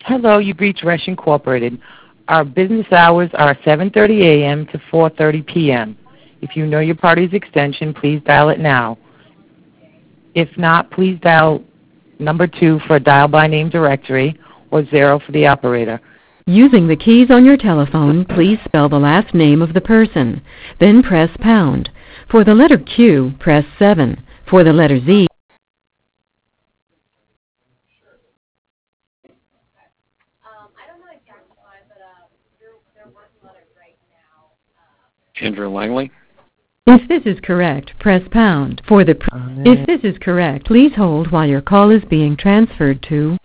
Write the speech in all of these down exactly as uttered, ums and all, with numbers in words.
Hello, you've reached Resch Incorporated. Our business hours are seven thirty a m to four thirty p m If you know your party's extension, please dial it now. If not, please dial number two for a dial-by-name directory or zero for the operator. Using the keys on your telephone, please spell the last name of the person. Then press pound. For the letter Q, press seven. For the letter Z, Andrew Langley. if this is correct, press pound. For the pr- if this is correct, please hold while your call is being transferred to.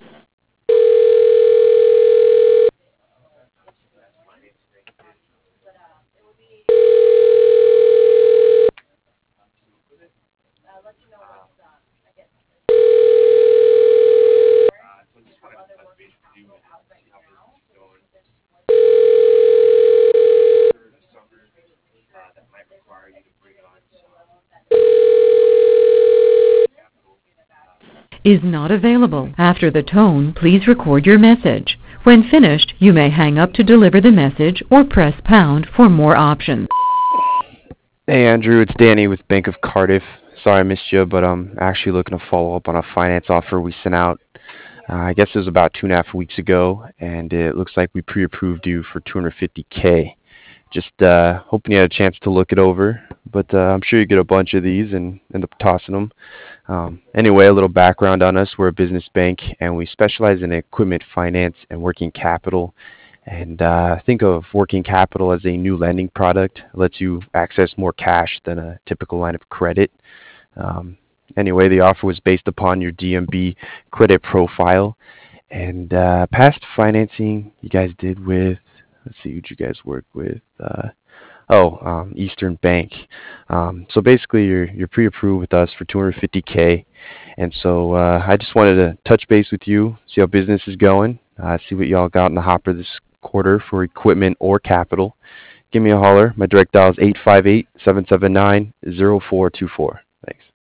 Is not available. After the tone, please record your message. When finished, you may hang up to deliver the message or press pound for more options. Hey Andrew, it's Danny with Bank of Cardiff. Sorry I missed you, but I'm actually looking to follow up on a finance offer we sent out. Uh, I guess it was about two and a half weeks ago, and it looks like we pre-approved you for two hundred fifty K. Just uh, hoping you had a chance to look it over, but uh, I'm sure you get a bunch of these and end up tossing them. Um, anyway, a little background on us. We're a business bank, and we specialize in equipment finance and working capital. And uh, think of working capital as a new lending product. It lets you access more cash than a typical line of credit. Um, anyway, the offer was based upon your D M B credit profile. And uh, past financing you guys did with, let's see, who'd you guys work with? Uh, oh, um, Eastern Bank. Um, so basically you're, you're pre-approved with us for two hundred fifty K. And so uh, I just wanted to touch base with you, see how business is going, uh, see what y'all got in the hopper this quarter for equipment or capital. Give me a holler. My direct dial is eight five eight, seven seven nine, zero four two four.